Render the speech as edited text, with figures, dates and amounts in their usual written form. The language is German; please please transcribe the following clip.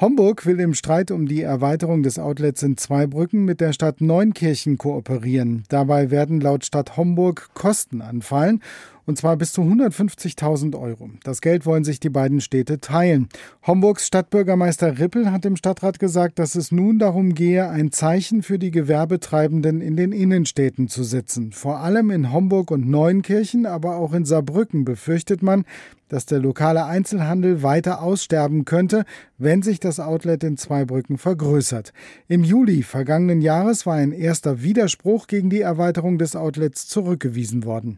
Homburg will im Streit um die Erweiterung des Outlets in Zweibrücken mit der Stadt Neunkirchen kooperieren. Dabei werden laut Stadt Homburg Kosten anfallen, und zwar bis zu 150.000 Euro. Das Geld wollen sich die beiden Städte teilen. Homburgs Stadtbürgermeister Rippel hat im Stadtrat gesagt, dass es nun darum gehe, ein Zeichen für die Gewerbetreibenden in den Innenstädten zu setzen. Vor allem in Homburg und Neunkirchen, aber auch in Saarbrücken befürchtet man, dass der lokale Einzelhandel weiter aussterben könnte, wenn sich das Outlet in Zweibrücken vergrößert. Im Juli vergangenen Jahres war ein erster Widerspruch gegen die Erweiterung des Outlets zurückgewiesen worden.